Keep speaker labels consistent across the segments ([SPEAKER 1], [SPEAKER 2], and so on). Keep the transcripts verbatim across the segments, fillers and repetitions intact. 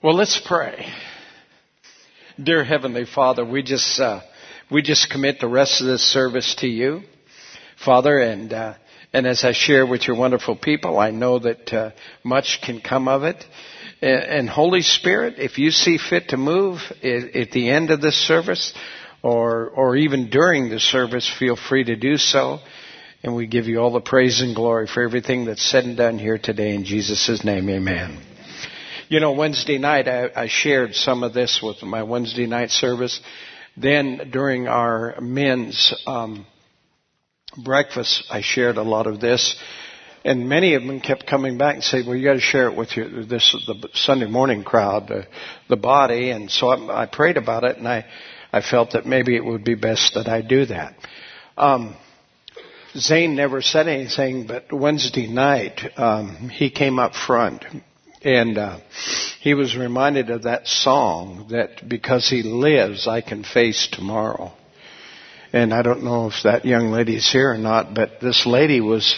[SPEAKER 1] Well, let's pray. Dear Heavenly Father, we just uh, we just commit the rest of this service to you, Father, and uh, and as I share with your wonderful people, I know that uh, much can come of it. And, and Holy Spirit, if you see fit to move at, at the end of this service, or or even during the service, feel free to do so. And we give you all the praise and glory for everything that's said and done here today. In Jesus' name, amen. You know, Wednesday night, I, I shared some of this with my Wednesday night service. Then during our men's um, breakfast, I shared a lot of this. And many of them kept coming back and saying, well, you got to share it with your, this, the Sunday morning crowd, the, the body. And so I, I prayed about it, and I, I felt that maybe it would be best that I do that. Um, Zane never said anything, but Wednesday night, um, he came up front. And uh, he was reminded of that song, that because he lives, I can face tomorrow. And I don't know if that young lady's here or not, but this lady was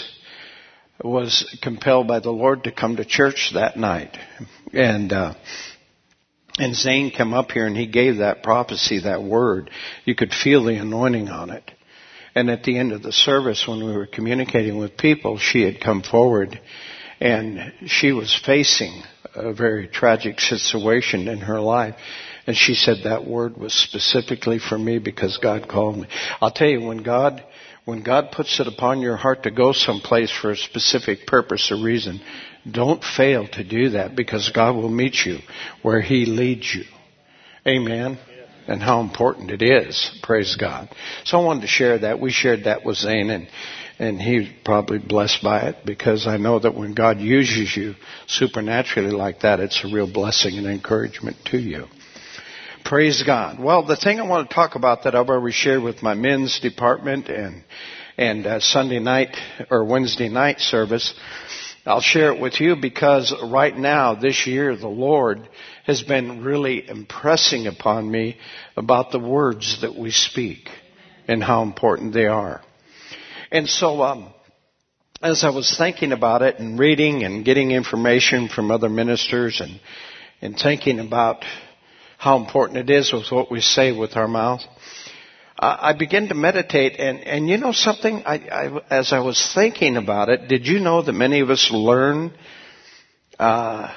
[SPEAKER 1] was compelled by the Lord to come to church that night. And uh, and Zane came up here and he gave that prophecy, that word. You could feel the anointing on it. And at the end of the service, when we were communicating with people, she had come forward. And she was facing a very tragic situation in her life. And she said that word was specifically for me because God called me. I'll tell you, when God, when God puts it upon your heart to go someplace for a specific purpose or reason, don't fail to do that, because God will meet you where He leads you. Amen. And how important it is. Praise God. So I wanted to share that. We shared that with Zane, and And he's probably blessed by it, because I know that when God uses you supernaturally like that, it's a real blessing and encouragement to you. Praise God. Well, the thing I want to talk about that I've already shared with my men's department and and uh, Sunday night or Wednesday night service, I'll share it with you because right now, this year, the Lord has been really impressing upon me about the words that we speak and how important they are. And so, um, as I was thinking about it and reading and getting information from other ministers and, and thinking about how important it is with what we say with our mouth, uh, I began to meditate. And, and you know something? I, I, as I was thinking about it, did you know that many of us learn uh,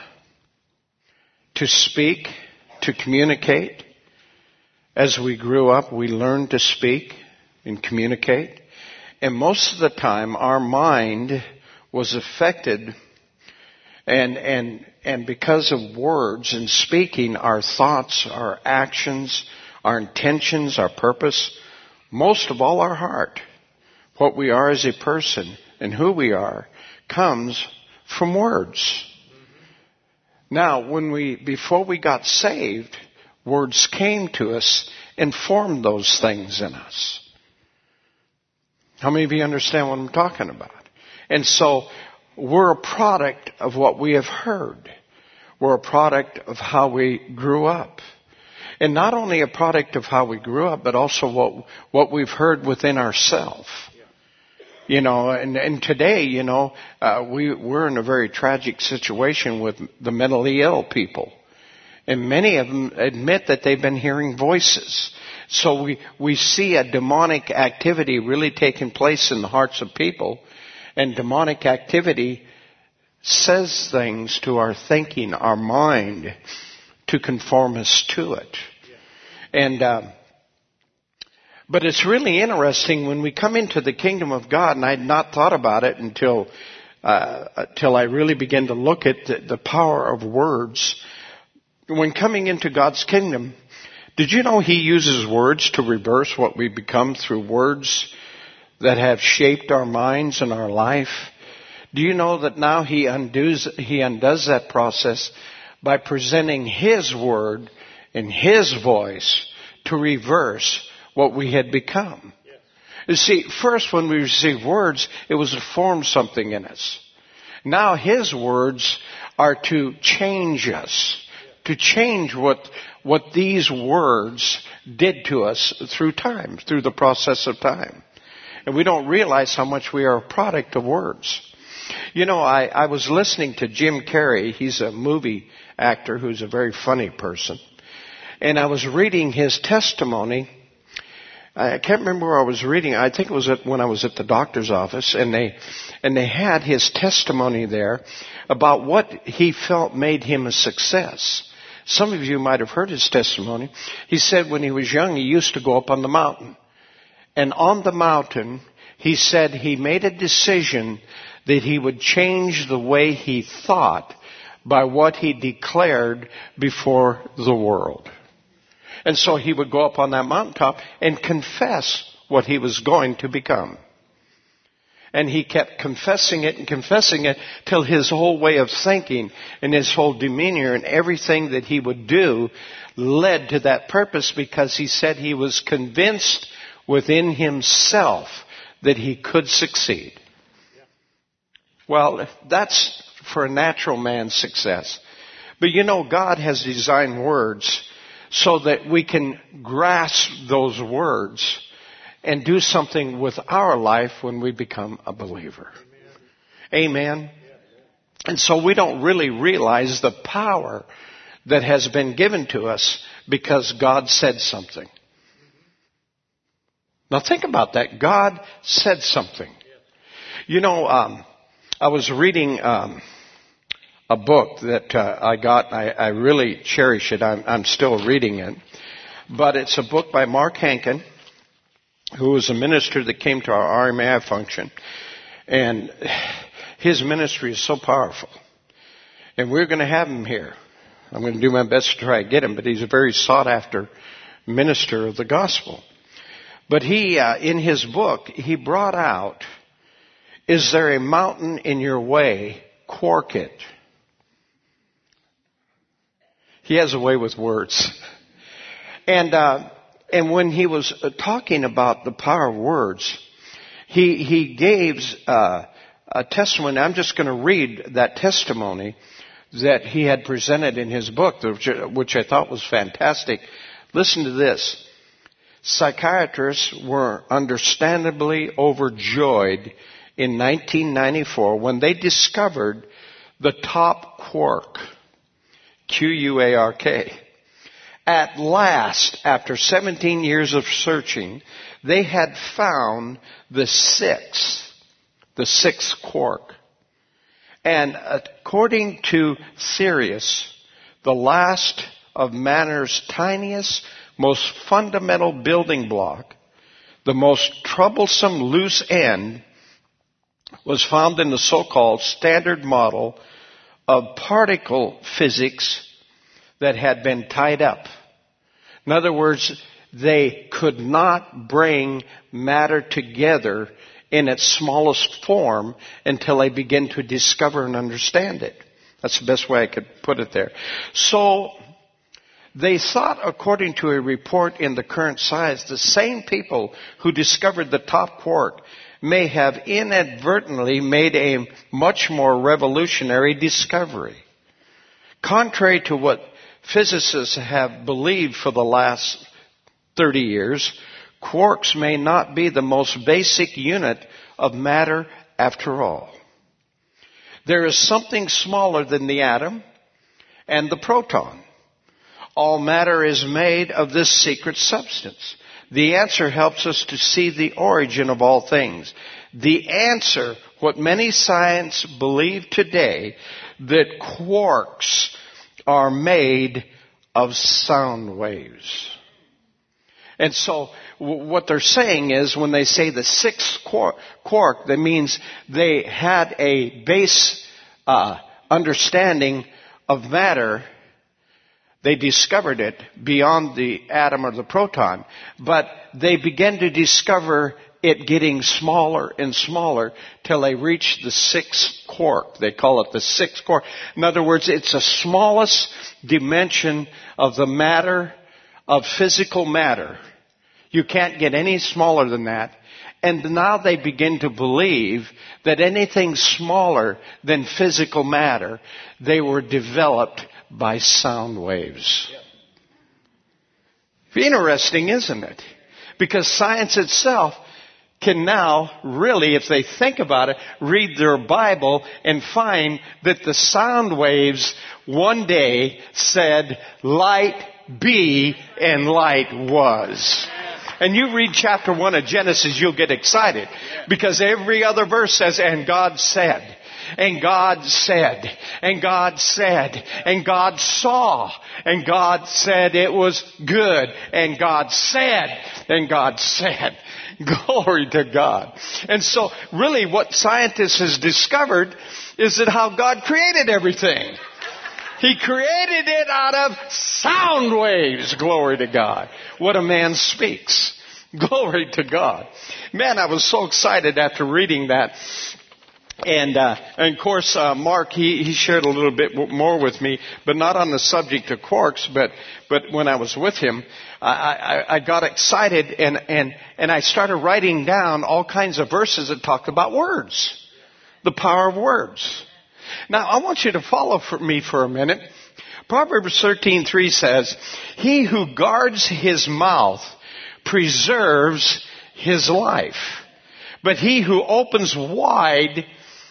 [SPEAKER 1] to speak, to communicate? As we grew up, we learned to speak and communicate. And most of the time, our mind was affected, and and and because of words and speaking, our thoughts, our actions, our intentions, our purpose, most of all our heart, what we are as a person and who we are, comes from words. Now, when we before we got saved, words came to us and formed those things in us. How many of you understand what I'm talking about? And so we're a product of what we have heard. We're a product of how we grew up. And not only a product of how we grew up, but also what what we've heard within ourselves. You know, and, and today, you know, uh, we, we're in a very tragic situation with the mentally ill people. And many of them admit that they've been hearing voices. So we, we see a demonic activity really taking place in the hearts of people. And demonic activity says things to our thinking, our mind, to conform us to it. And, uh, but it's really interesting when we come into the kingdom of God, and I had not thought about it until, uh, until I really began to look at the, the power of words. When coming into God's kingdom, did you know He uses words to reverse what we become through words that have shaped our minds and our life? Do you know that now He undoes, He undoes that process by presenting His word in His voice to reverse what we had become? Yes. You see, first when we receive words, it was to form something in us. Now His words are to change us. To change what what these words did to us through time, through the process of time. And we don't realize how much we are a product of words. You know, I, I was listening to Jim Carrey. He's a movie actor who's a very funny person. And I was reading his testimony. I can't remember where I was reading. I think it was at, when I was at the doctor's office, and they and they had his testimony there about what he felt made him a success. Some of you might have heard his testimony. He said when he was young, he used to go up on the mountain. And on the mountain, he said he made a decision that he would change the way he thought by what he declared before the world. And so he would go up on that mountaintop and confess what he was going to become. And he kept confessing it and confessing it till his whole way of thinking and his whole demeanor and everything that he would do led to that purpose, because he said he was convinced within himself that he could succeed. Well, that's for a natural man's success. But you know, God has designed words so that we can grasp those words and do something with our life when we become a believer. Amen. Amen. And so we don't really realize the power that has been given to us because God said something. Now think about that. God said something. You know, um, I was reading um, a book that uh, I got. I, I really cherish it. I'm, I'm still reading it. But it's a book by Mark Hankin, who was a minister that came to our R M A I function. And his ministry is so powerful. And we're going to have him here. I'm going to do my best to try to get him, but he's a very sought-after minister of the gospel. But he, uh, in his book, he brought out, is there a mountain in your way? Quark it. He has a way with words. And, uh, and when he was talking about the power of words, he, he gave, uh, a testimony. I'm just going to read that testimony that he had presented in his book, which, which I thought was fantastic. Listen to this. Psychiatrists were understandably overjoyed in nineteen ninety-four when they discovered the top quark, Q U A R K. At last, after seventeen years of searching, they had found the sixth, the sixth quark. And according to Sirius, the last of matter's tiniest, most fundamental building block, the most troublesome loose end, was found in the so-called standard model of particle physics that had been tied up. In other words, they could not bring matter together in its smallest form until they begin to discover and understand it. That's the best way I could put it there. So they thought, according to a report in the Current Science, the same people who discovered the top quark may have inadvertently made a much more revolutionary discovery. Contrary to what physicists have believed for the last thirty years, quarks may not be the most basic unit of matter after all. There is something smaller than the atom and the proton. All matter is made of this secret substance. The answer helps us to see the origin of all things. The answer, what many science believe today, that quarks are made of sound waves. And so what they're saying is when they say the sixth quark, quark that means they had a base uh, understanding of matter. They discovered it beyond the atom or the proton, but they began to discover it getting smaller and smaller till they reached the sixth quark. They call it the sixth quark. In other words, it's the smallest dimension of the matter, of physical matter. You can't get any smaller than that. And now they begin to believe that anything smaller than physical matter, they were developed by sound waves. Interesting, isn't it? Because science itself can now really, if they think about it, read their Bible and find that the sound waves one day said, light be, and light was. And you read chapter one of Genesis, you'll get excited. Because every other verse says, and God said. And God said, and God said, and God saw, and God said it was good, and God said, and God said. Glory to God. And so really what scientists has discovered is that how God created everything. He created it out of sound waves. Glory to God. What a man speaks. Glory to God. Man, I was so excited after reading that. And, uh, and of course, uh, Mark, he, he shared a little bit more with me, but not on the subject of quarks, but, but when I was with him, I, I, I got excited and, and, and I started writing down all kinds of verses that talk about words. The power of words. Now, I want you to follow for me for a minute. Proverbs thirteen three says, he who guards his mouth preserves his life, but he who opens wide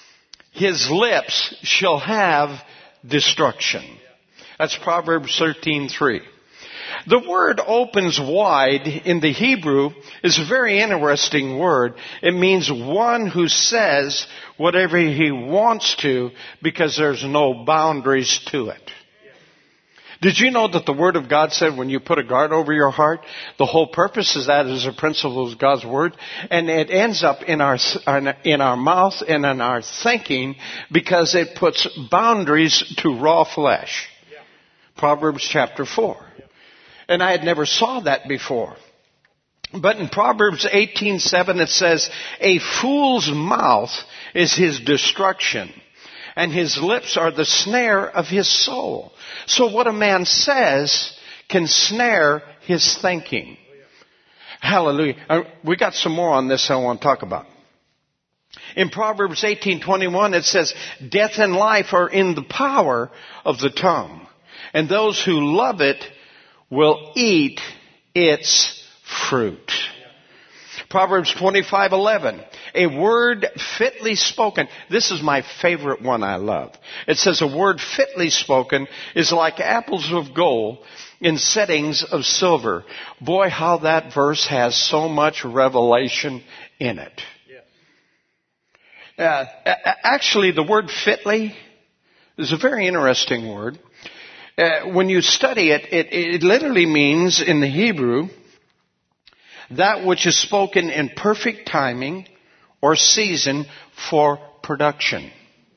[SPEAKER 1] his lips shall have destruction. That's Proverbs thirteen three. The word opens wide in the Hebrew is a very interesting word. It means one who says whatever he wants to because there's no boundaries to it. Did you know that the Word of God said when you put a guard over your heart, the whole purpose is that is a principle of God's Word, and it ends up in our in our mouth and in our thinking because it puts boundaries to raw flesh. Yeah. Proverbs chapter four. Yeah. And I had never saw that before. But in Proverbs eighteen seven it says, a fool's mouth is his destruction, and his lips are the snare of his soul. So what a man says can snare his thinking. Hallelujah. Uh, we got some more on this I want to talk about. In Proverbs eighteen twenty-one it says, death and life are in the power of the tongue, and those who love it will eat its fruit. Proverbs twenty-five eleven. A word fitly spoken. This is my favorite one I love. It says a word fitly spoken is like apples of gold in settings of silver. Boy, how that verse has so much revelation in it. Uh, actually, the word fitly is a very interesting word. Uh, when you study it, it, it literally means in the Hebrew that which is spoken in perfect timing or season for production.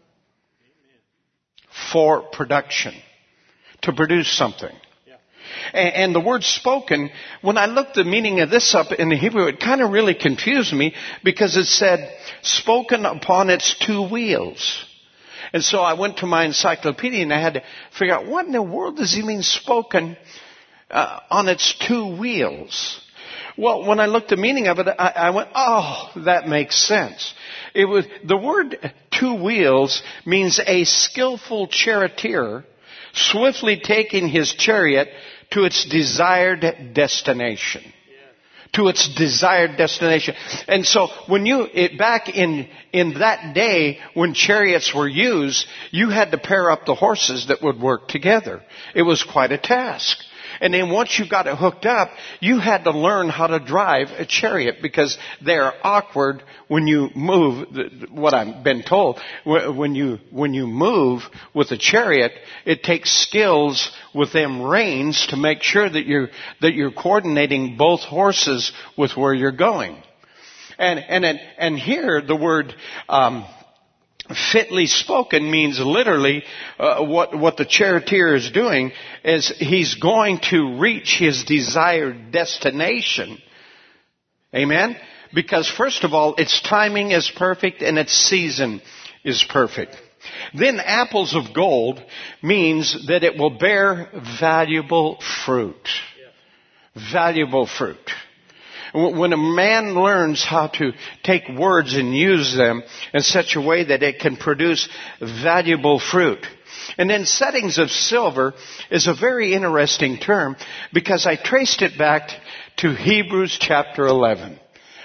[SPEAKER 1] For production. To produce something. Yeah. And, and the word spoken, when I looked the meaning of this up in the Hebrew, it kind of really confused me because it said, spoken upon its two wheels. And so I went to my encyclopedia and I had to figure out, what in the world does he mean spoken uh, on its two wheels? Well, when I looked the meaning of it, I, I went, oh, that makes sense. It was, the word two wheels means a skillful charioteer swiftly taking his chariot to its desired destination. To its desired destination. And so when you, it, back in, in that day when chariots were used, you had to pair up the horses that would work together. It was quite a task. And then once you got it hooked up, you had to learn how to drive a chariot because they're awkward when you move, what I've been told, when you, when you move with a chariot, it takes skills with them reins to make sure that you're, that you're coordinating both horses with where you're going. And, and, and here the word, um, fitly spoken means literally uh, what what the charioteer is doing is he's going to reach his desired destination. Amen? Because first of all, its timing is perfect and its season is perfect. Then apples of gold means that it will bear valuable fruit. Valuable fruit. When a man learns how to take words and use them in such a way that it can produce valuable fruit. And then settings of silver is a very interesting term because I traced it back to Hebrews chapter eleven.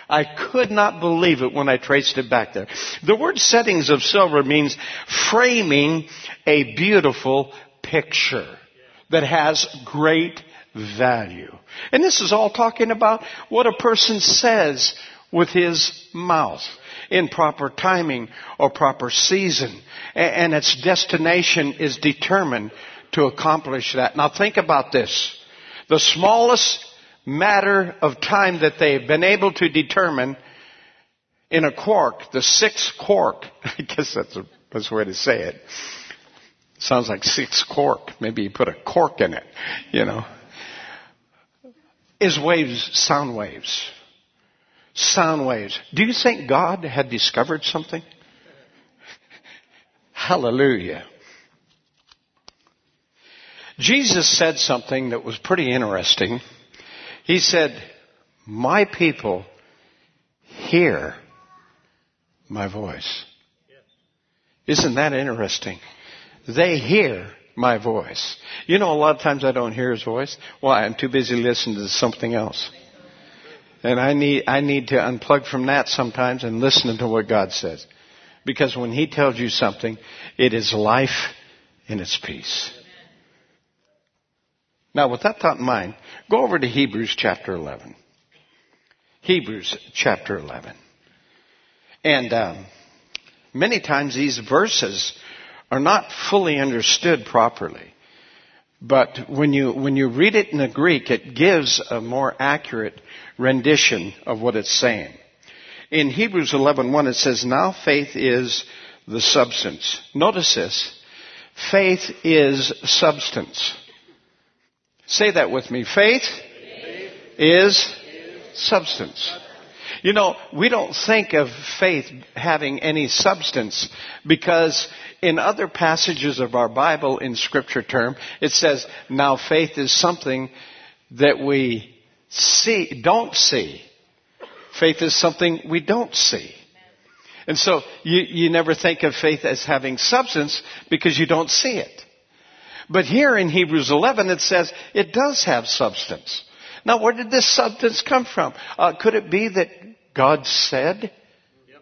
[SPEAKER 1] I could not believe it when I traced it back there. The word settings of silver means framing a beautiful picture that has great value. And this is all talking about what a person says with his mouth in proper timing or proper season. And its destination is determined to accomplish that. Now think about this. The smallest matter of time that they've been able to determine in a quark, the sixth quark, I guess that's the best way to say it. Sounds like six quark. Maybe you put a cork in it, you know. Is waves, sound waves. Sound waves. Do you think God had discovered something? Hallelujah. Jesus said something that was pretty interesting. He said, my people hear my voice. Isn't that interesting? They hear my voice. You know, a lot of times I don't hear his voice. Why? I'm too busy listening to something else. And I need, I need to unplug from that sometimes and listen to what God says. Because when he tells you something, it is life and it's peace. Now, with that thought in mind, go over to Hebrews chapter eleven. Hebrews chapter eleven. And um, many times these verses are not fully understood properly. But when you when you read it in the Greek, it gives a more accurate rendition of what it's saying. In Hebrews eleven one, it says, now faith is the substance. Notice this. Faith is substance. Say that with me. Faith, faith is, is substance. You know, we don't think of faith having any substance because in other passages of our Bible in Scripture term, it says, now faith is something that we see, don't see. Faith is something we don't see. And so you, you never think of faith as having substance because you don't see it. But here in Hebrews eleven, it says it does have substance. Now, where did this substance come from? Uh, could it be that God said? Yep.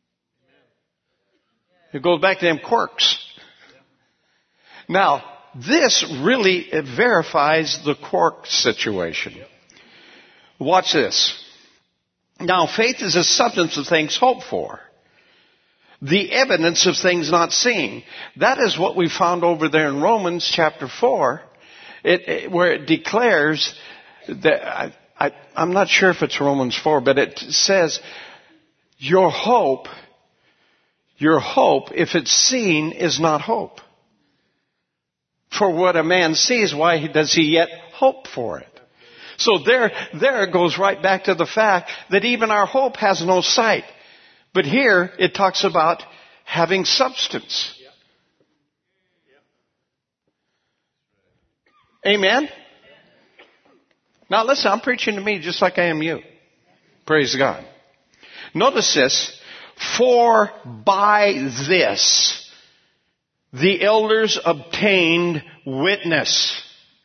[SPEAKER 1] It goes back to them quirks. Yep. Now, this really verifies the quark situation. Yep. Watch this. Now, faith is a substance of things hoped for, the evidence of things not seen. That is what we found over there in Romans chapter four, it, it, where it declares that, I, I, I'm not sure if it's Romans four, but it says, your hope, your hope, if it's seen, is not hope. For what a man sees, why does he yet hope for it? So there, there it goes right back to the fact that even our hope has no sight. But here it talks about having substance. Amen? Now listen, I'm preaching to me just like I am you. Praise God. Notice this. For by this the elders obtained witness.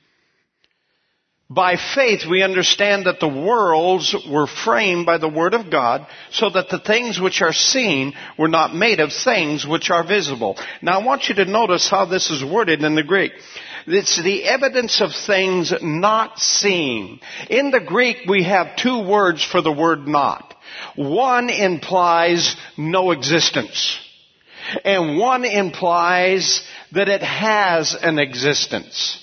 [SPEAKER 1] By faith we understand that the worlds were framed by the word of God, so that the things which are seen were not made of things which are visible. Now I want you to notice how this is worded in the Greek. It's the evidence of things not seen. In the Greek we have two words for the word not. One implies no existence, and one implies that it has an existence.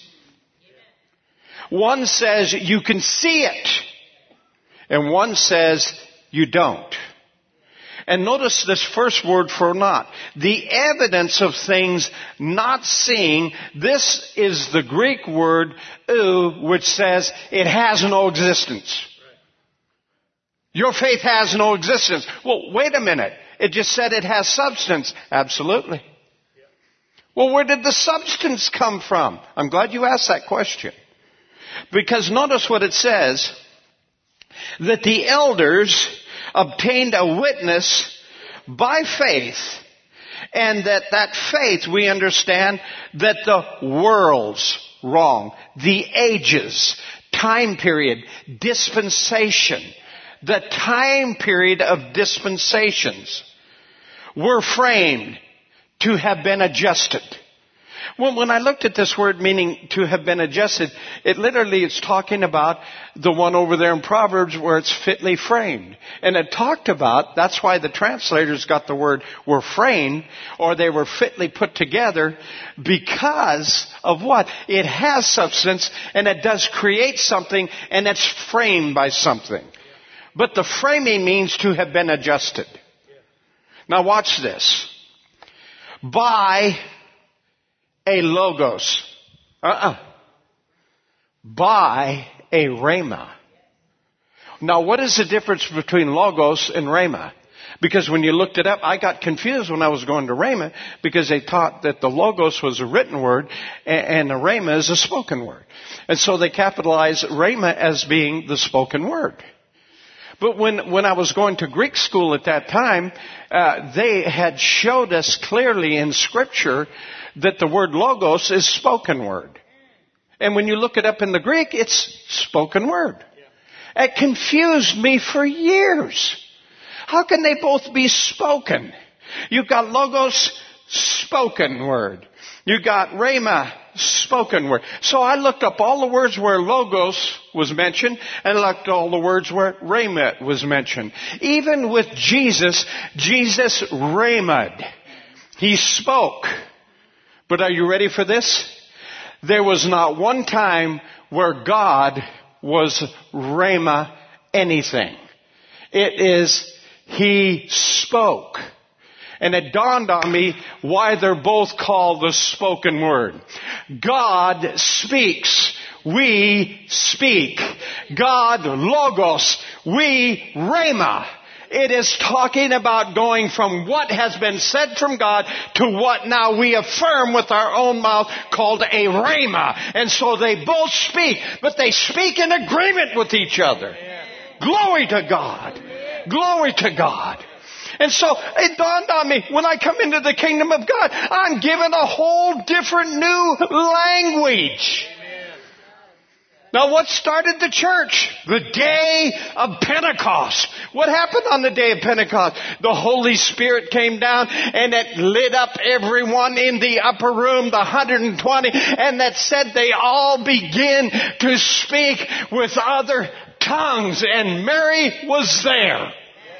[SPEAKER 1] One says you can see it, and one says you don't. And notice this first word for not. The evidence of things not seen, this is the Greek word ou, which says it has no existence. Your faith has no existence. Well, wait a minute. It just said it has substance. Absolutely. Well, where did the substance come from? I'm glad you asked that question. Because notice what it says, that the elders obtained a witness by faith, and that that faith, we understand that the worlds, wrong, the ages, time period, dispensation, the time period of dispensations were framed to have been adjusted. Well, when I looked at this word meaning to have been adjusted, it literally is talking about the one over there in Proverbs where it's fitly framed. And it talked about, that's why the translators got the word were framed, or they were fitly put together, because of what? It has substance, and it does create something, and it's framed by something. But the framing means to have been adjusted. Now watch this. By a logos. Uh-uh. By a rhema. Now, what is the difference between logos and rhema? Because when you looked it up, I got confused when I was going to rhema, because they taught that the logos was a written word and the rhema is a spoken word. And so they capitalized rhema as being the spoken word. But when, when I was going to Greek school at that time, uh, they had showed us clearly in Scripture that the word logos is spoken word. And when you look it up in the Greek, it's spoken word. It confused me for years. How can they both be spoken? You've got logos, spoken word. You've got rhema, spoken word. So I looked up all the words where logos was mentioned, and I looked at all the words where rhema was mentioned. Even with Jesus, Jesus rhemed. He spoke. But are you ready for this? There was not one time where God was rhema anything. It is He spoke. And it dawned on me why they're both called the spoken word. God speaks. We speak. God logos. We rhema. It is talking about going from what has been said from God to what now we affirm with our own mouth, called a rhema. And so they both speak, but they speak in agreement with each other. Glory to God. Glory to God. And so it dawned on me, when I come into the kingdom of God, I'm given a whole different new language. Now, what started the church? The day of Pentecost. What happened on the day of Pentecost? The Holy Spirit came down and it lit up everyone in the upper room, the one hundred twenty, and that said they all began to speak with other tongues, and Mary was there.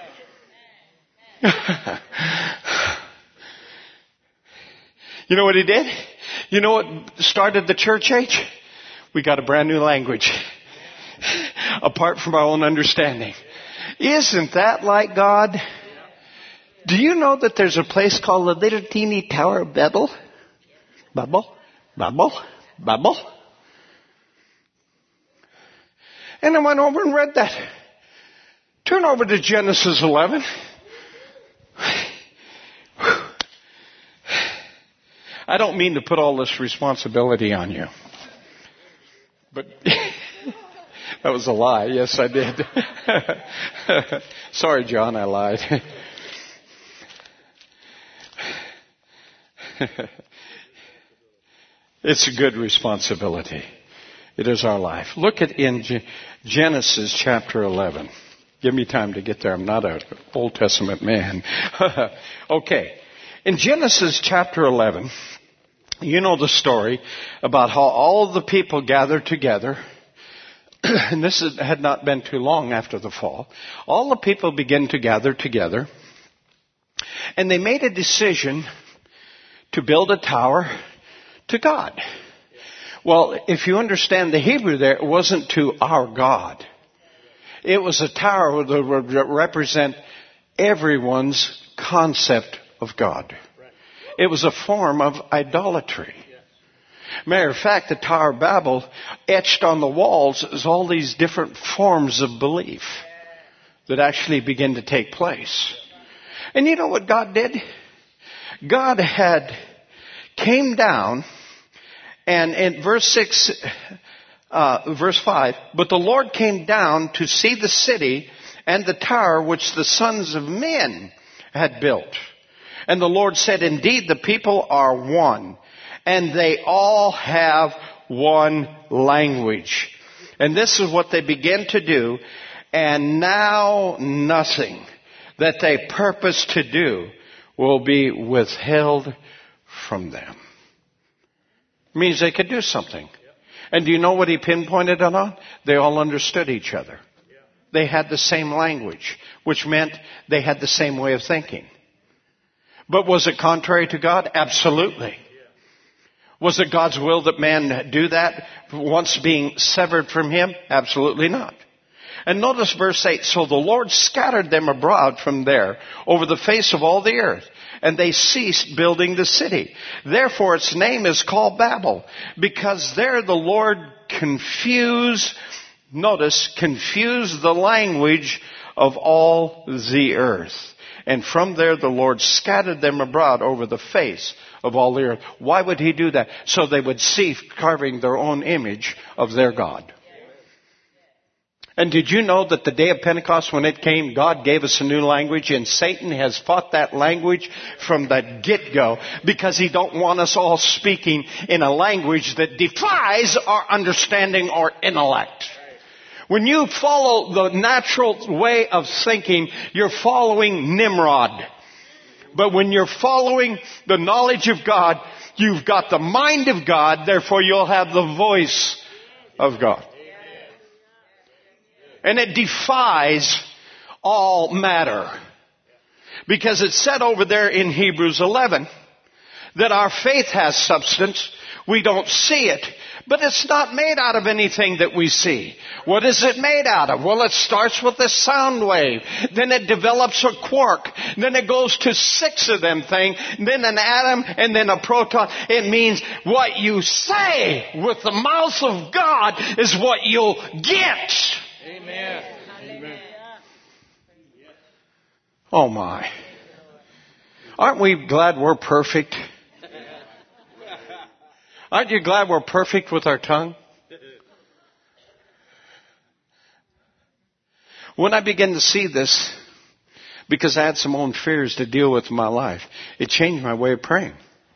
[SPEAKER 1] You know what he did? You know what started the church age? We got a brand new language. Apart from our own understanding. Isn't that like God? Do you know that there's a place called the Little Teeny Tower of Babel? Babel? Babel? Babel? And I went over and read that. Turn over to Genesis eleven. I don't mean to put all this responsibility on you. But that was a lie. Yes, I did. Sorry, John, I lied. It's a good responsibility. It is our life. Look at in G- Genesis chapter eleven. Give me time to get there. I'm not an Old Testament man. Okay. In Genesis chapter eleven, you know the story about how all of the people gathered together. And this had not been too long after the fall. All the people began to gather together. And they made a decision to build a tower to God. Well, if you understand the Hebrew there, it wasn't to our God. It was a tower that would represent everyone's concept of God. It was a form of idolatry. Matter of fact, the Tower of Babel, etched on the walls, is all these different forms of belief that actually begin to take place. And you know what God did? God had came down, and in verse six, uh, verse five, but the Lord came down to see the city and the tower which the sons of men had built. And the Lord said, indeed, the people are one, and they all have one language. And this is what they began to do. And now nothing that they purpose to do will be withheld from them. Means they could do something. And do you know what he pinpointed it on? They all understood each other. They had the same language, which meant they had the same way of thinking. But was it contrary to God? Absolutely. Was it God's will that man do that once being severed from him? Absolutely not. And notice verse eight, so the Lord scattered them abroad from there over the face of all the earth, and they ceased building the city. Therefore its name is called Babel, because there the Lord confused, notice, confused the language of all the earth. And from there the Lord scattered them abroad over the face of all the earth. Why would he do that? So they would cease carving their own image of their God. And did you know that the day of Pentecost, when it came, God gave us a new language, and Satan has fought that language from the get-go because he don't want us all speaking in a language that defies our understanding or intellect. When you follow the natural way of thinking, you're following Nimrod. But when you're following the knowledge of God, you've got the mind of God, therefore you'll have the voice of God. And it defies all matter. Because it's said over there in Hebrews eleven that our faith has substance. We don't see it. But it's not made out of anything that we see. What is it made out of? Well, it starts with a sound wave. Then it develops a quark. Then it goes to six of them things. Then an atom and then a proton. It means what you say with the mouth of God is what you'll get. Amen. Amen. Oh my. Aren't we glad we're perfect? Aren't you glad we're perfect with our tongue? When I began to see this, because I had some own fears to deal with in my life, it changed my way of praying.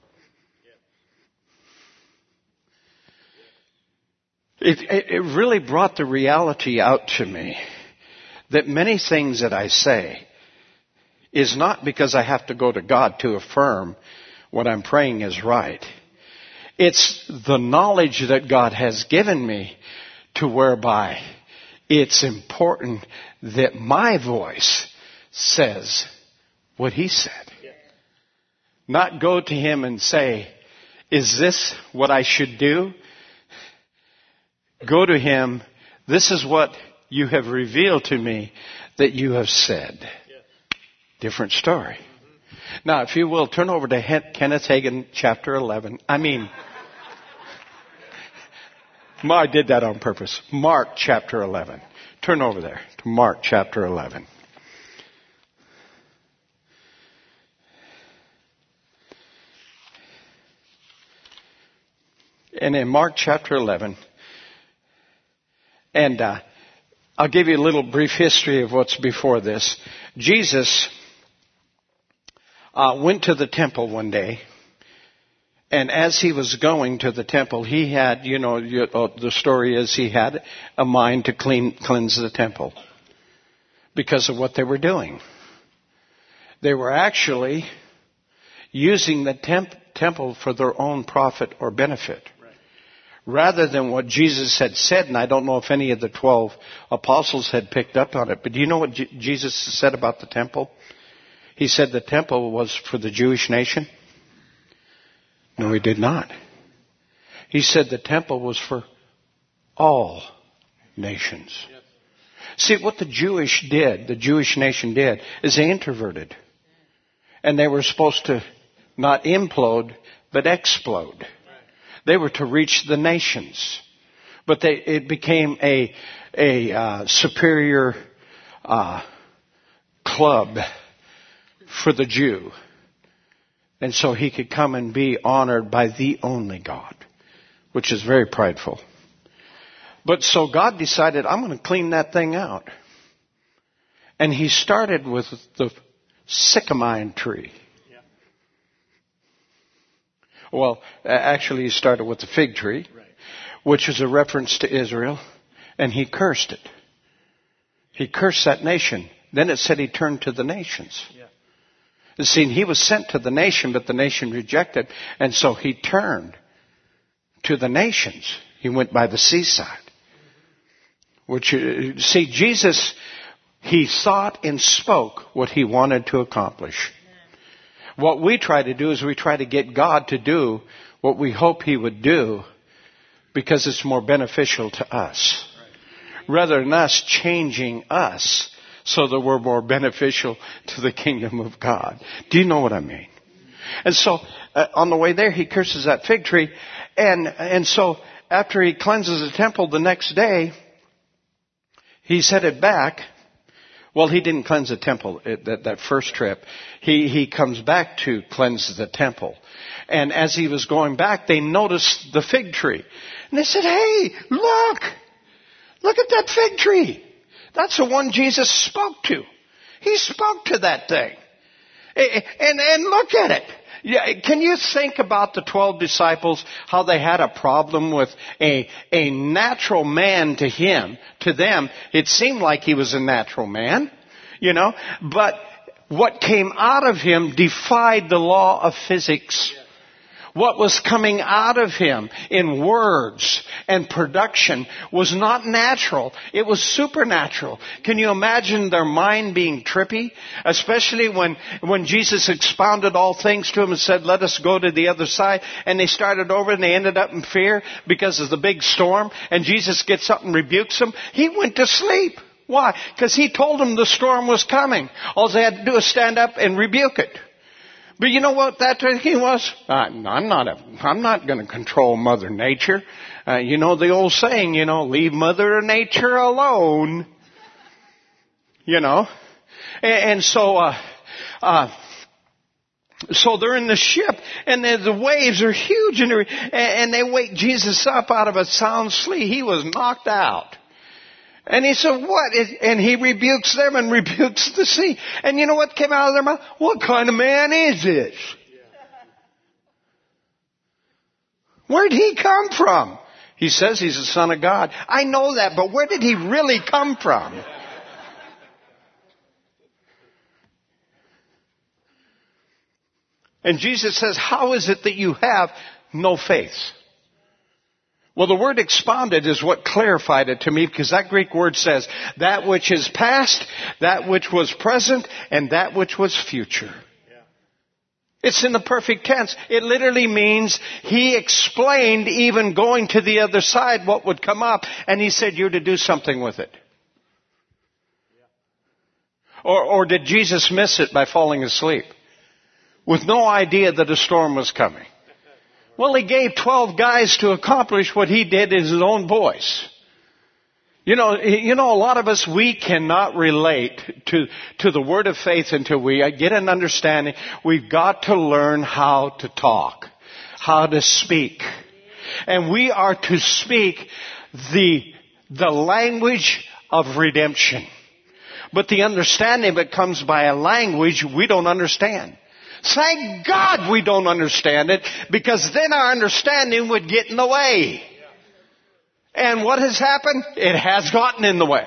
[SPEAKER 1] It, it, it really brought the reality out to me that many things that I say is not because I have to go to God to affirm what I'm praying is right. It's the knowledge that God has given me to whereby it's important that my voice says what he said. Not go to him and say, is this what I should do? Go to him, this is what you have revealed to me that you have said. Different story. Now, if you will, turn over to Kenneth Hagin, chapter eleven. I mean, I did that on purpose. Mark, chapter eleven. Turn over there to Mark, chapter eleven. And in Mark, chapter eleven, and uh, I'll give you a little brief history of what's before this. Jesus Uh, went to the temple one day, and as he was going to the temple, he had, you know, you, uh, the story is he had a mind to clean, cleanse the temple because of what they were doing. They were actually using the temp- temple for their own profit or benefit. Right. Rather than what Jesus had said, and I don't know if any of the twelve apostles had picked up on it, but do you know what J- Jesus said about the temple? He said the temple was for the Jewish nation. No, he did not. He said the temple was for all nations. See, what the Jewish did, the Jewish nation did, is they introverted. And they were supposed to not implode, but explode. They were to reach the nations. But they, it became a, a uh, superior uh, club for the Jew. And so he could come and be honored by the only God, which is very prideful. But so God decided, I'm going to clean that thing out. And he started with the sycamore tree. Yeah. Well, actually he started with the fig tree, right, which is a reference to Israel, and he cursed it. He cursed that nation. Then it said he turned to the nations. Yeah. You see, he was sent to the nation, but the nation rejected. And so he turned to the nations. He went by the seaside. Which, see, Jesus, he thought and spoke what he wanted to accomplish. What we try to do is we try to get God to do what we hope he would do because it's more beneficial to us. Rather than us changing us so that we're more beneficial to the kingdom of God. Do you know what I mean? And so, uh, on the way there, he curses that fig tree. And, and so, after he cleanses the temple the next day, he's headed back. Well, he didn't cleanse the temple that, that first trip. He, he comes back to cleanse the temple. And as he was going back, they noticed the fig tree. And they said, hey, look! Look at that fig tree! That's the one Jesus spoke to. He spoke to that thing. And, and look at it. Yeah, can you think about the twelve disciples, how they had a problem with a, a natural man to him, to them? It seemed like he was a natural man, you know, but what came out of him defied the law of physics. What was coming out of him in words and production was not natural. It was supernatural. Can you imagine their mind being trippy? Especially when, when Jesus expounded all things to them and said, let us go to the other side. And they started over and they ended up in fear because of the big storm. And Jesus gets up and rebukes them. He went to sleep. Why? Because he told them the storm was coming. All they had to do was stand up and rebuke it. But you know what that thinking was? I'm not a, I'm not going to control Mother Nature. Uh, you know the old saying, you know, leave Mother Nature alone. You know, and, and so, uh, uh, so they're in the ship, and the, the waves are huge, and, and they wake Jesus up out of a sound sleep. He was knocked out. And he said, what? And he rebukes them and rebukes the sea. And you know what came out of their mouth? What kind of man is this? Where did he come from? He says he's the Son of God. I know that, but where did he really come from? And Jesus says, how is it that you have no faith? Well, the word expounded is what clarified it to me, because that Greek word says that which is past, that which was present, and that which was future. Yeah. It's in the perfect tense. It literally means he explained, even going to the other side, what would come up, and he said you're to do something with it. Yeah. Or, or did Jesus miss it by falling asleep with no idea that a storm was coming? Well, he gave twelve guys to accomplish what he did in his own voice. You know, you know, a lot of us, we cannot relate to, to the word of faith until we get an understanding. We've got to learn how to talk, how to speak. And we are to speak the, the language of redemption. But the understanding of it comes by a language we don't understand. Thank God we don't understand it, because then our understanding would get in the way. And what has happened? It has gotten in the way.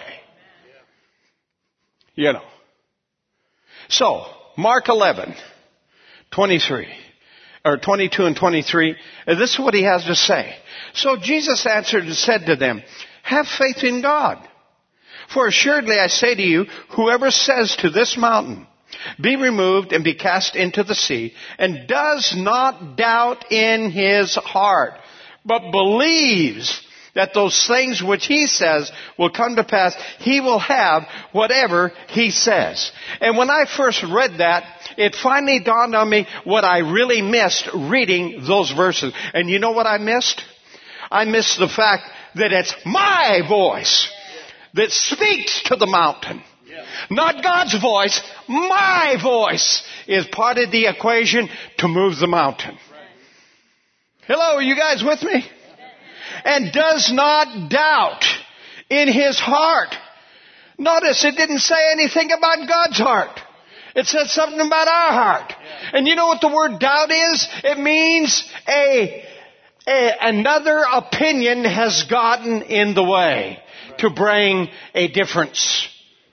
[SPEAKER 1] You know. So, Mark eleven, twenty-three, or twenty-two and twenty-three, this is what he has to say. So Jesus answered and said to them, have faith in God. For assuredly I say to you, whoever says to this mountain, be removed and be cast into the sea, and does not doubt in his heart, but believes that those things which he says will come to pass, he will have whatever he says. And when I first read that, it finally dawned on me what I really missed reading those verses. And you know what I missed? I missed the fact that it's my voice that speaks to the mountain. Not God's voice, my voice is part of the equation to move the mountain. Hello, are you guys with me? And does not doubt in his heart. Notice it didn't say anything about God's heart. It said something about our heart. And you know what the word doubt is? It means a, a another opinion has gotten in the way to bring a difference.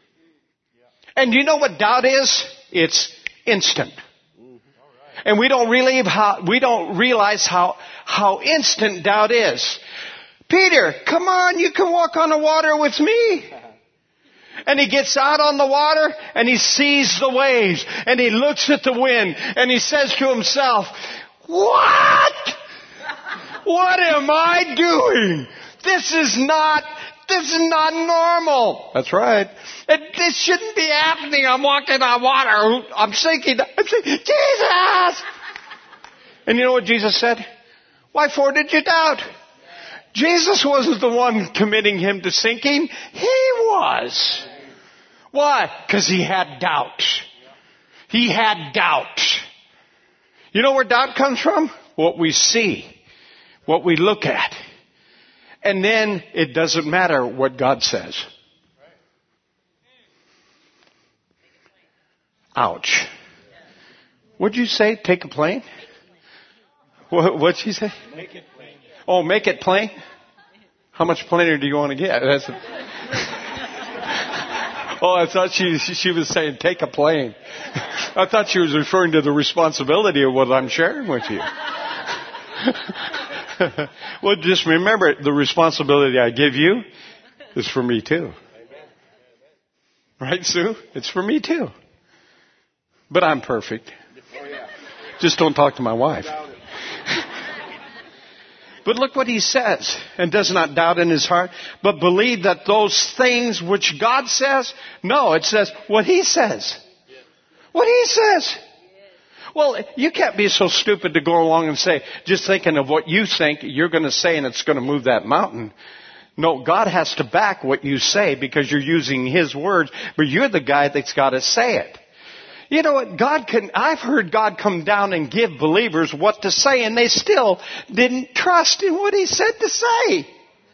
[SPEAKER 1] And you know what doubt is? It's instant. And we don't really how, we don't realize how, how instant doubt is. Peter, come on, you can walk on the water with me. And he gets out on the water and he sees the waves and he looks at the wind and he says to himself, what? What am I doing? This is not, this is not normal. That's right. It, this shouldn't be happening. I'm walking on water. I'm sinking. I'm sinking. Jesus! And you know what Jesus said? Why for did you doubt? Jesus wasn't the one committing him to sinking. He was. Why? Because he had doubt. He had doubt. You know where doubt comes from? What we see. What we look at. And then it doesn't matter what God says. Ouch. What'd you say? Take a plane? What, what'd she say?
[SPEAKER 2] Make it plain.
[SPEAKER 1] Oh, make it plain? How much plainer do you want to get? That's a... Oh, I thought she she was saying take a plane. I thought she was referring to the responsibility of what I'm sharing with you. Well, just remember, the responsibility I give you is for me too. Right, Sue? It's for me too. But I'm perfect. Just don't talk to my wife. But look what he says. And does not doubt in his heart, but believe that those things which God says. No, it says what he says. What he says. Well, you can't be so stupid to go along and say, just thinking of what you think you're going to say and it's going to move that mountain. No, God has to back what you say because you're using his words, but you're the guy that's got to say it. You know what? God can, I've heard God come down and give believers what to say and they still didn't trust in what he said to say.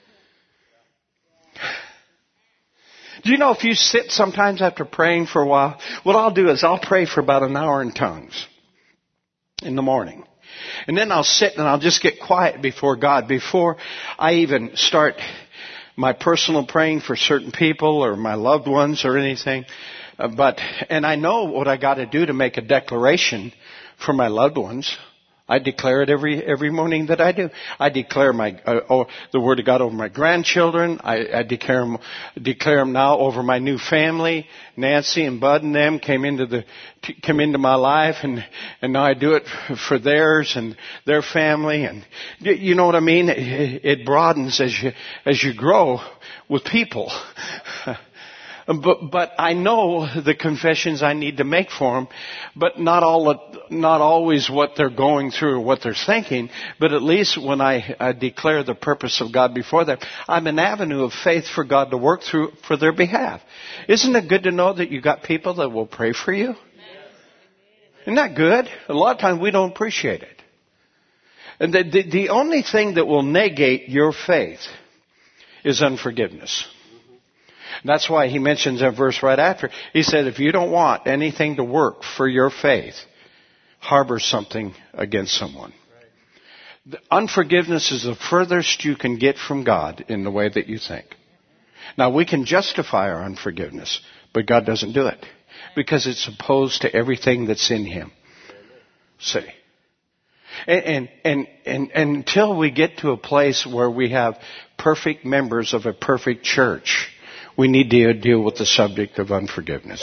[SPEAKER 1] Do you know if you sit sometimes after praying for a while, what I'll do is I'll pray for about an hour in tongues in the morning. And then I'll sit and I'll just get quiet before God before I even start my personal praying for certain people or my loved ones or anything. Uh, but, and I know what I got to do to make a declaration for my loved ones. I declare it every every morning that I do. I declare my uh, oh, the word of God over my grandchildren. I, I declare them, declare them now over my new family. Nancy and Bud and them came into the came into my life, and and now I do it for theirs and their family. And you know what I mean? It, it broadens as you as you grow with people. But, but I know the confessions I need to make for them, but not all, not always what they're going through or what they're thinking, but at least when I, I declare the purpose of God before them, I'm an avenue of faith for God to work through for their behalf. Isn't it good to know that you got people that will pray for you? Isn't that good? A lot of times we don't appreciate it. And the, the, the only thing that will negate your faith is unforgiveness. That's why he mentions a verse right after. He said, if you don't want anything to work for your faith, harbor something against someone. Right. Unforgiveness is the furthest you can get from God in the way that you think. Now, we can justify our unforgiveness, but God doesn't do it because it's opposed to everything that's in him. See? And, and, and, and, and until we get to a place where we have perfect members of a perfect church, we need to deal with the subject of unforgiveness.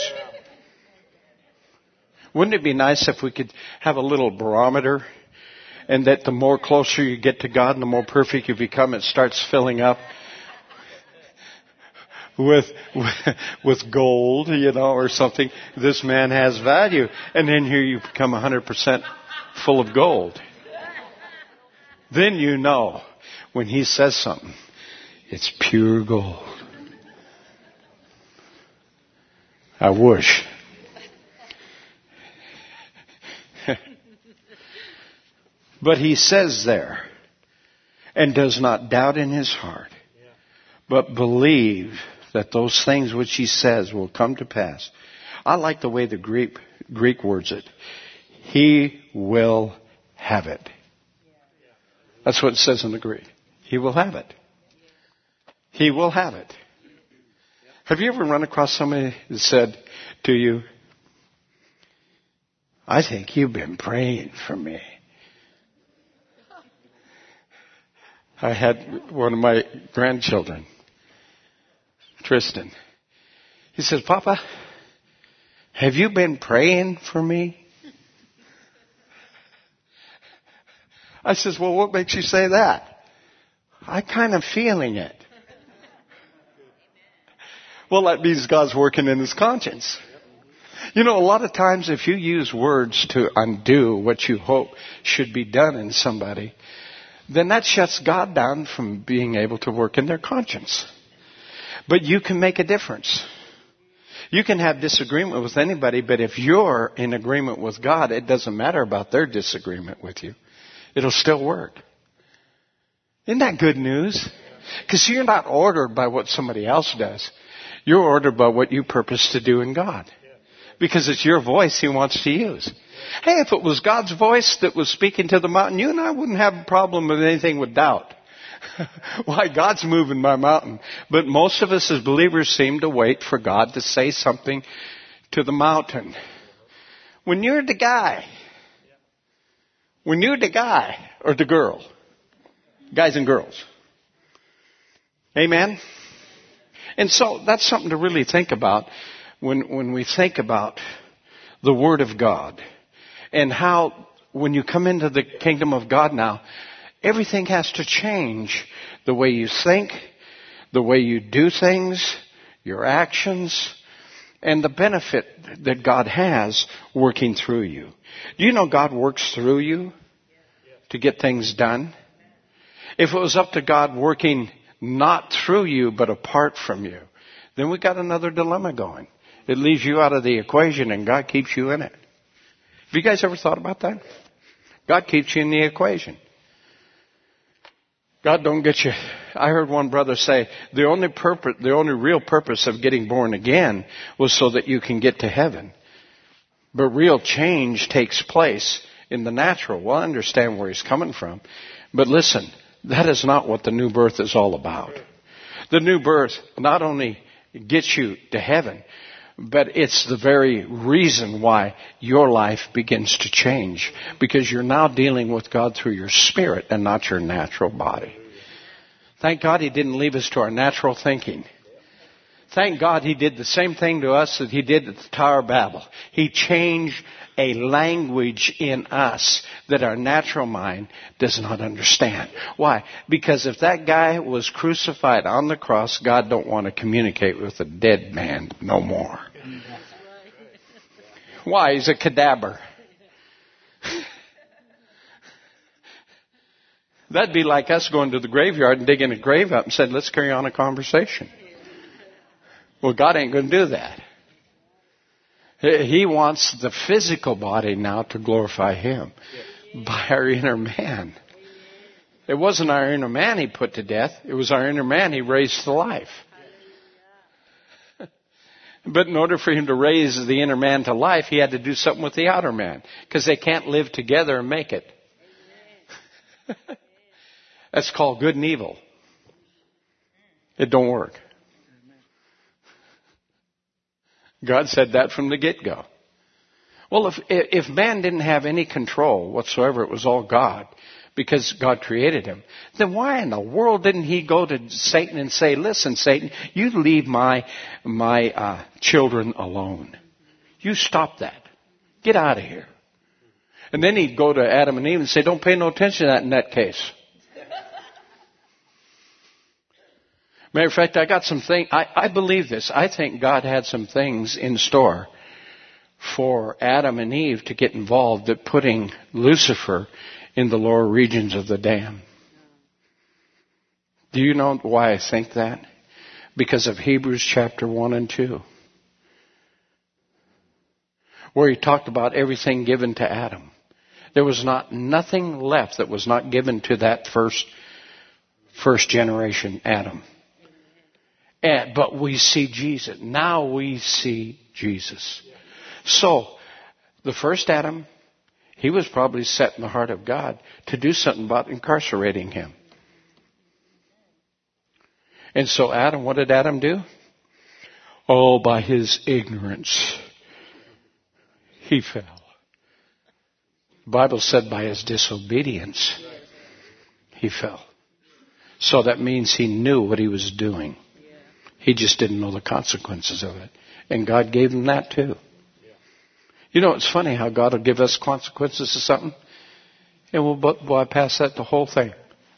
[SPEAKER 1] Wouldn't it be nice if we could have a little barometer and that the more closer you get to God and the more perfect you become, it starts filling up with, with gold, you know, or something. This man has value. And then here you become one hundred percent full of gold. Then you know when he says something, it's pure gold. I wish. But he says there, and does not doubt in his heart, but believe that those things which he says will come to pass. I like the way the Greek, Greek words it. He will have it. That's what it says in the Greek. He will have it. He will have it. Have you ever run across somebody that said to you, I think you've been praying for me? I had one of my grandchildren, Tristan. He says, Papa, have you been praying for me? I says, well, what makes you say that? I kind of feeling it. Well, that means God's working in his conscience. You know, a lot of times if you use words to undo what you hope should be done in somebody, then that shuts God down from being able to work in their conscience. But you can make a difference. You can have disagreement with anybody, but if you're in agreement with God, it doesn't matter about their disagreement with you. It'll still work. Isn't that good news? Because you're not ordered by what somebody else does. You're ordered by what you purpose to do in God. Because it's your voice he wants to use. Hey, if it was God's voice that was speaking to the mountain, you and I wouldn't have a problem with anything with doubt. Why? God's moving my mountain. But most of us as believers seem to wait for God to say something to the mountain. When you're the guy, when you're the guy or the girl, guys and girls. Amen? And so that's something to really think about when, when we think about the Word of God and how when you come into the kingdom of God now, everything has to change. The way you think, the way you do things, your actions, and the benefit that God has working through you. Do you know God works through you to get things done? If it was up to God working not through you but apart from you, then we got another dilemma going. It leaves you out of the equation and God keeps you in it. Have you guys ever thought about that? God keeps you in the equation. God don't get you. I heard one brother say the only purpose, the only real purpose of getting born again was so that you can get to heaven. But real change takes place in the natural. Well, I understand where he's coming from. But listen, that is not what the new birth is all about. The new birth not only gets you to heaven, but it's the very reason why your life begins to change. Because you're now dealing with God through your spirit and not your natural body. Thank God he didn't leave us to our natural thinking. Thank God he did the same thing to us that he did at the Tower of Babel. He changed a language in us that our natural mind does not understand. Why? Because if that guy was crucified on the cross, God don't want to communicate with a dead man no more. Why? He's a cadaver. That'd be like us going to the graveyard and digging a grave up and saying, let's carry on a conversation. Well, God ain't going to do that. He wants the physical body now to glorify him by our inner man. It wasn't our inner man he put to death. It was our inner man he raised to life. But in order for him to raise the inner man to life, he had to do something with the outer man. Because they can't live together and make it. That's called good and evil. It don't work. God said that from the get-go. Well, if if man didn't have any control whatsoever, it was all God, because God created him, then why in the world didn't he go to Satan and say, listen, Satan, you leave my my uh, children alone. You stop that. Get out of here. And then he'd go to Adam and Eve and say, don't pay no attention to that in that case. Matter of fact, I got some things, I, I believe this. I think God had some things in store for Adam and Eve to get involved at putting Lucifer in the lower regions of the dam. Do you know why I think that? Because of Hebrews chapter one and two. Where he talked about everything given to Adam. There was not nothing left that was not given to that first, first generation Adam. And, but we see Jesus. Now we see Jesus. So, the first Adam, he was probably set in the heart of God to do something about incarcerating him. And so Adam, what did Adam do? Oh, by his ignorance, he fell. The Bible said by his disobedience, he fell. So that means he knew what he was doing. He just didn't know the consequences of it. And God gave him that too. You know, it's funny how God will give us consequences to something, and we'll bypass that the whole thing.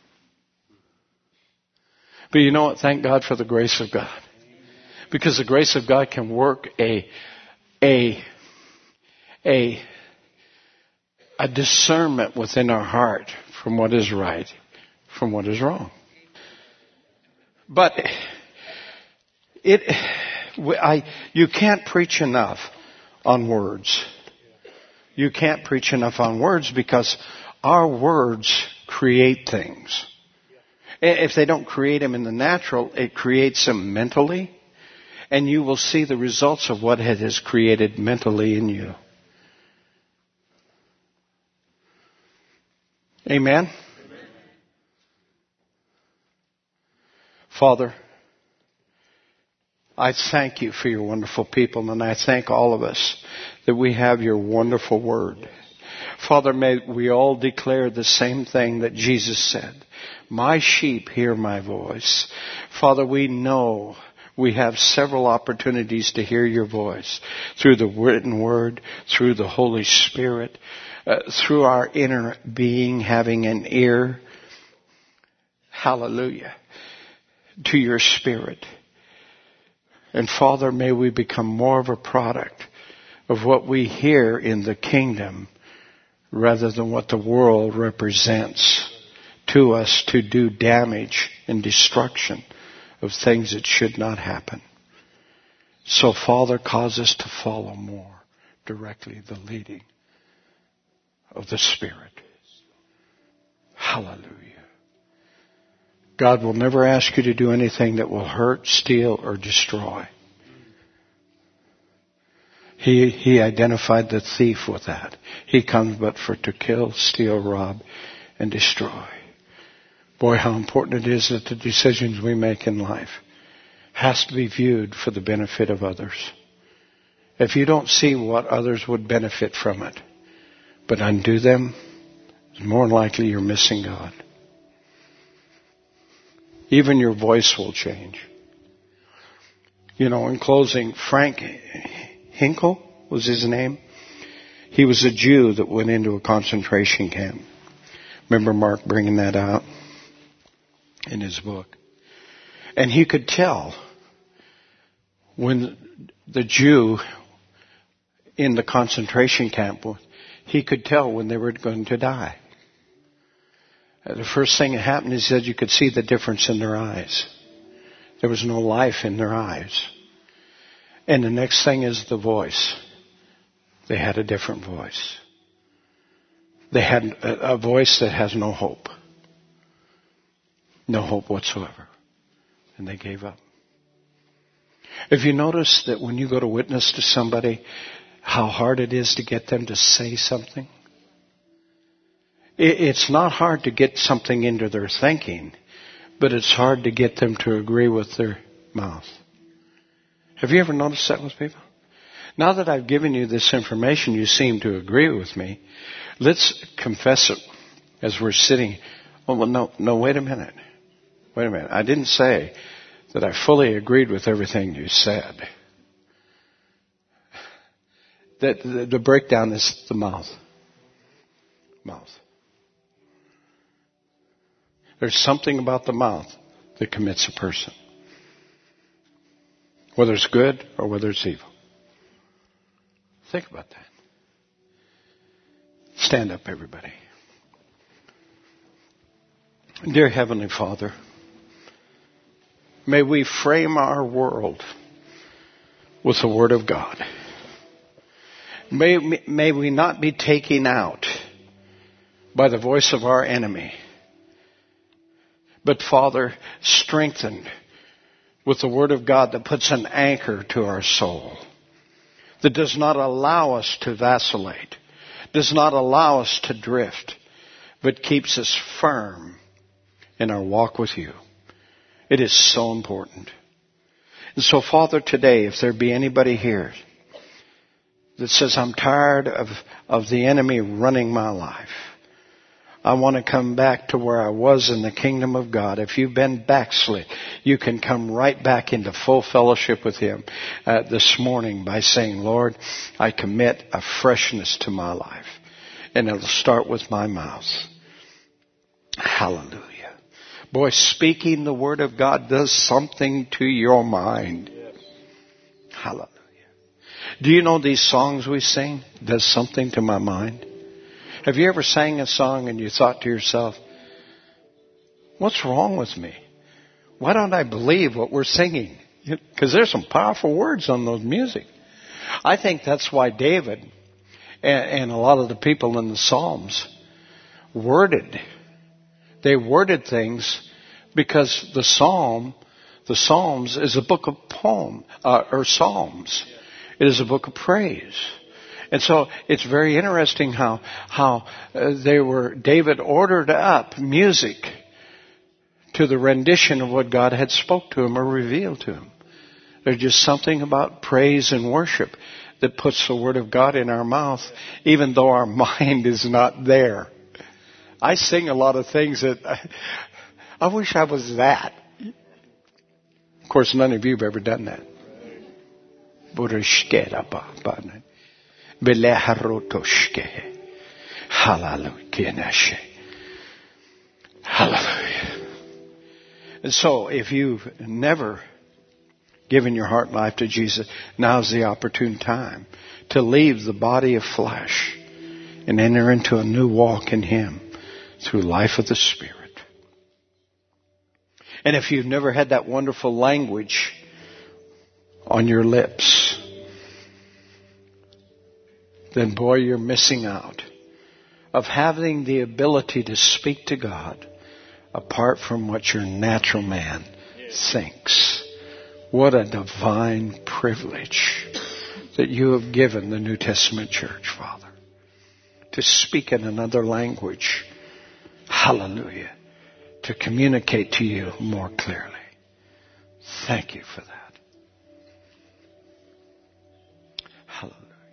[SPEAKER 1] But you know what? Thank God for the grace of God. Because the grace of God can work a, a, a, a discernment within our heart from what is right, from what is wrong. But it, I, you can't preach enough on words. You can't preach enough on words because our words create things. If they don't create them in the natural, it creates them mentally. And you will see the results of what it has created mentally in you. Amen? Amen. Father, I thank you for your wonderful people, and I thank all of us that we have your wonderful word. Father, may we all declare the same thing that Jesus said. My sheep hear my voice. Father, we know we have several opportunities to hear your voice through the written word, through the Holy Spirit, uh, through our inner being having an ear. Hallelujah. To your spirit. And Father, may we become more of a product of what we hear in the kingdom rather than what the world represents to us to do damage and destruction of things that should not happen. So Father, cause us to follow more directly the leading of the Spirit. Hallelujah. God will never ask you to do anything that will hurt, steal, or destroy. He, he identified the thief with that. He comes but for to kill, steal, rob, and destroy. Boy, how important it is that the decisions we make in life has to be viewed for the benefit of others. If you don't see what others would benefit from it, but undo them, it's more than likely you're missing God. Even your voice will change. You know, in closing, Frank Hinkle was his name. He was a Jew that went into a concentration camp. Remember Mark bringing that out in his book. And he could tell when the Jew in the concentration camp, he could tell when they were going to die. The first thing that happened is that you could see the difference in their eyes. There was no life in their eyes. And the next thing is the voice. They had a different voice. They had a, a voice that has no hope. No hope whatsoever. And they gave up. If you notice that when you go to witness to somebody, how hard it is to get them to say something? It's not hard to get something into their thinking, but it's hard to get them to agree with their mouth. Have you ever noticed that with people? Now that I've given you this information, you seem to agree with me. Let's confess it as we're sitting. Oh, well, no, no, wait a minute. Wait a minute. I didn't say that I fully agreed with everything you said. That the, the breakdown is the mouth. Mouth. There's something about the mouth that commits a person. Whether it's good or whether it's evil. Think about that. Stand up, everybody. Dear Heavenly Father, may we frame our world with the Word of God. May, may we not be taken out by the voice of our enemy, but, Father, strengthened with the Word of God that puts an anchor to our soul, that does not allow us to vacillate, does not allow us to drift, but keeps us firm in our walk with you. It is so important. And so, Father, today, if there be anybody here that says, I'm tired of, of the enemy running my life. I want to come back to where I was in the kingdom of God. If you've been backslid, you can come right back into full fellowship with Him uh, this morning by saying, Lord, I commit a freshness to my life. And it'll start with my mouth. Hallelujah. Boy, speaking the Word of God does something to your mind. Yes. Hallelujah. Do you know these songs we sing does something to my mind? Have you ever sang a song and you thought to yourself, what's wrong with me? Why don't I believe what we're singing? Because there's some powerful words on those music. I think that's why David and, and a lot of the people in the Psalms worded They worded things because the Psalm, the Psalms is a book of poem, uh, or Psalms. It is a book of praise. And so it's very interesting how, how uh, they were, David ordered up music to the rendition of what God had spoke to him or revealed to him. There's just something about praise and worship that puts the Word of God in our mouth, even though our mind is not there. I sing a lot of things that I, I wish I was that. Of course, none of you have ever done that. Hallelujah. Hallelujah. And so, if you've never given your heart and life to Jesus, now's the opportune time to leave the body of flesh and enter into a new walk in Him. Through life of the Spirit. And if you've never had that wonderful language on your lips, then boy, you're missing out of having the ability to speak to God apart from what your natural man thinks. What a divine privilege that you have given the New Testament church, Father, to speak in another language. Hallelujah. To communicate to you more clearly. Thank you for that. Hallelujah.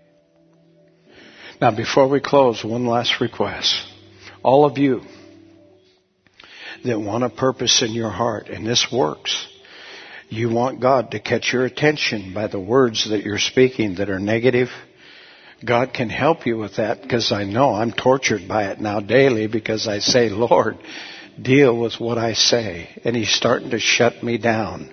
[SPEAKER 1] Now, before we close, one last request. All of you that want a purpose in your heart, and this works, you want God to catch your attention by the words that you're speaking that are negative. God can help you with that, because I know I'm tortured by it now daily, because I say, Lord, deal with what I say. And He's starting to shut me down.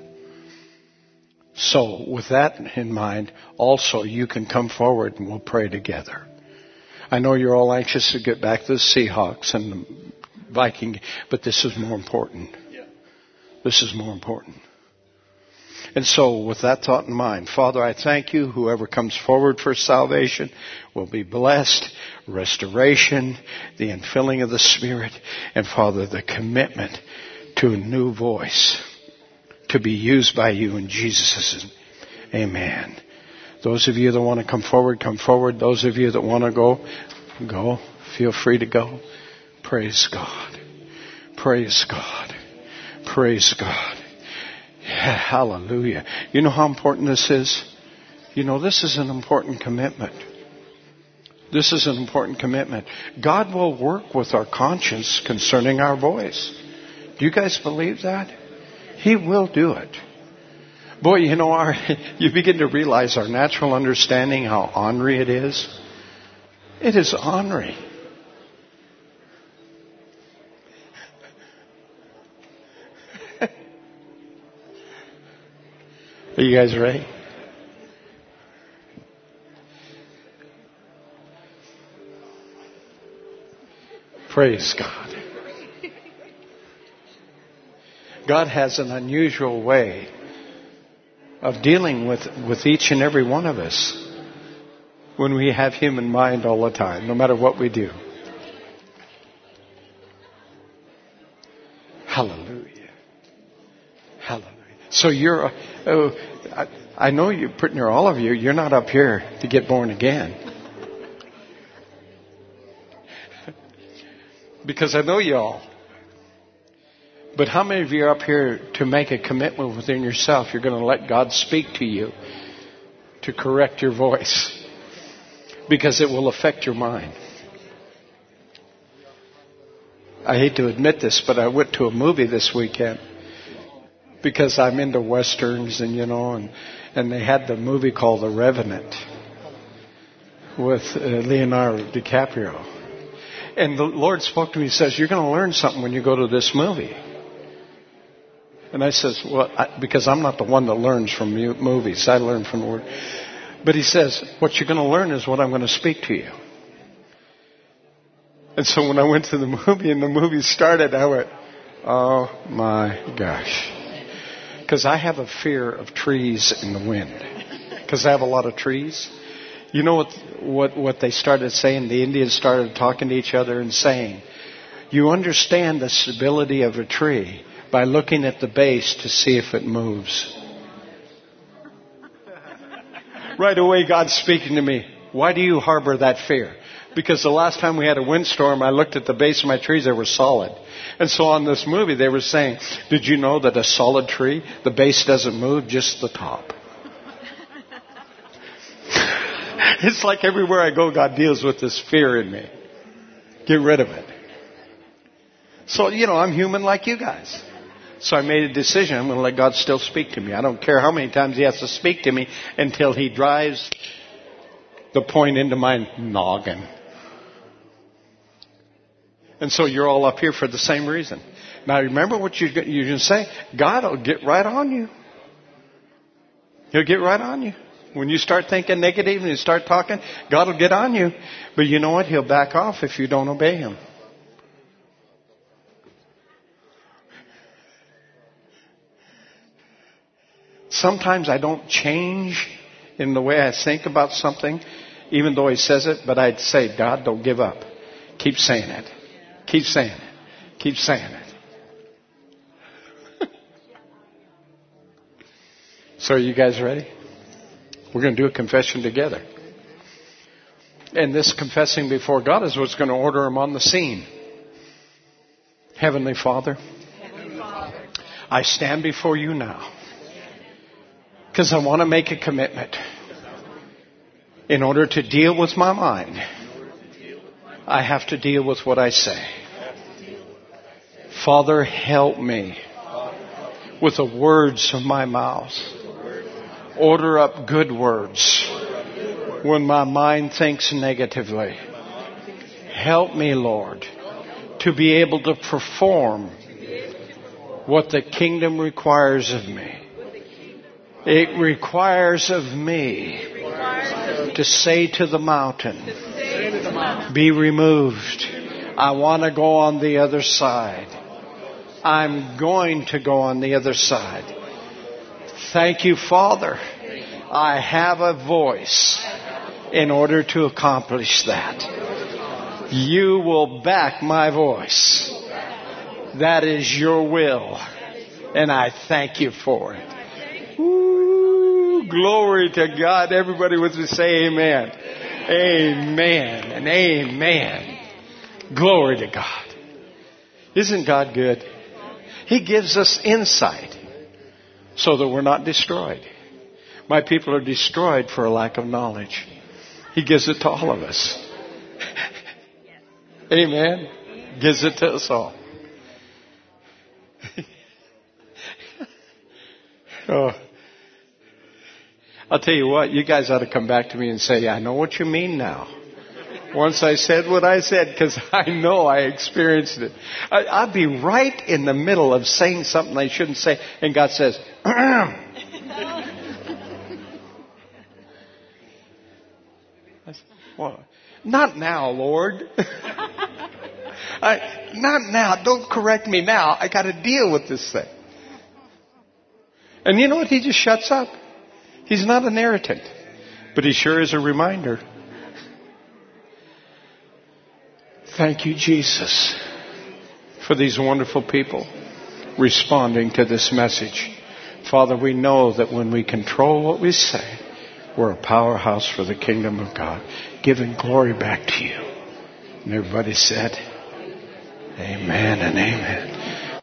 [SPEAKER 1] So with that in mind, also you can come forward and we'll pray together. I know you're all anxious to get back to the Seahawks and the Viking, but this is more important. This is more important. And so with that thought in mind, Father, I thank you. Whoever comes forward for salvation will be blessed. Restoration, the infilling of the Spirit, and Father, the commitment to a new voice to be used by you in Jesus' name. Amen. Those of you that want to come forward, come forward. Those of you that want to go, go. Feel free to go. Praise God. Praise God. Praise God. Yeah, hallelujah. You know how important this is? You know, this is an important commitment. This is an important commitment. God will work with our conscience concerning our voice. Do you guys believe that? He will do it. Boy, you know, our, you begin to realize our natural understanding, how ornery it is. It is ornery. Are you guys ready? Praise God. God has an unusual way of dealing with, with each and every one of us when we have Him in mind all the time, no matter what we do. Hallelujah. Hallelujah. So you're, oh, I, I know you're putting here, all of you, you're not up here to get born again. Because I know y'all. But how many of you are up here to make a commitment within yourself? You're going to let God speak to you to correct your voice, because it will affect your mind. I hate to admit this, but I went to a movie this weekend because I'm into Westerns, and you know, and, and they had the movie called The Revenant with uh, Leonardo DiCaprio. And the Lord spoke to me and says, you're going to learn something when you go to this movie. And I says, well, I, because I'm not the one that learns from movies. I learn from the Word. But he says, what you're going to learn is what I'm going to speak to you. And so when I went to the movie and the movie started, I went, oh my gosh. Because I have a fear of trees in the wind. Because I have a lot of trees. You know what, what, what they started saying? The Indians started talking to each other and saying, you understand the stability of a tree by looking at the base to see if it moves. Right away, God's speaking to me. Why do you harbor that fear? Because the last time we had a windstorm, I looked at the base of my trees, they were solid. And so on this movie, they were saying, did you know that a solid tree, the base doesn't move, just the top? It's like everywhere I go, God deals with this fear in me. Get rid of it. So, you know, I'm human like you guys. So I made a decision. I'm going to let God still speak to me. I don't care how many times He has to speak to me until He drives the point into my noggin. And so you're all up here for the same reason. Now remember what you're going to say. God will get right on you. He'll get right on you. When you start thinking negative and you start talking, God will get on you. But you know what? He'll back off if you don't obey Him. Sometimes I don't change in the way I think about something, even though He says it, but I'd say, God, don't give up. Keep saying it. Keep saying it. Keep saying it. So are you guys ready? We're going to do a confession together. And this confessing before God is what's going to order Him on the scene. Heavenly Father, Heavenly Father, I stand before You now because I want to make a commitment. In order to deal with my mind, I have to deal with what I say. Father, help me with the words of my mouth. Order up good words when my mind thinks negatively. Help me, Lord, to be able to perform what the kingdom requires of me. It requires of me to say to the mountain, be removed. I want to go on the other side. I'm going to go on the other side. Thank You, Father. I have a voice in order to accomplish that. You will back my voice. That is Your will. And I thank You for it. Ooh, glory to God. Everybody with me say amen. Amen and amen. Glory to God. Isn't God good? He gives us insight so that we're not destroyed. My people are destroyed for a lack of knowledge. He gives it to all of us. Amen. Gives it to us all. Oh. I'll tell you what, you guys ought to come back to me and say, I know what you mean now. Once I said what I said, because I know I experienced it. I, I'd be right in the middle of saying something I shouldn't say, and God says, I said, well, not now, Lord. I, not now. Don't correct me now. I got to deal with this thing. And you know what? He just shuts up. He's not an irritant, but He sure is a reminder. Thank You, Jesus, for these wonderful people responding to this message. Father, we know that when we control what we say, we're a powerhouse for the kingdom of God, giving glory back to You. And everybody said, amen and amen.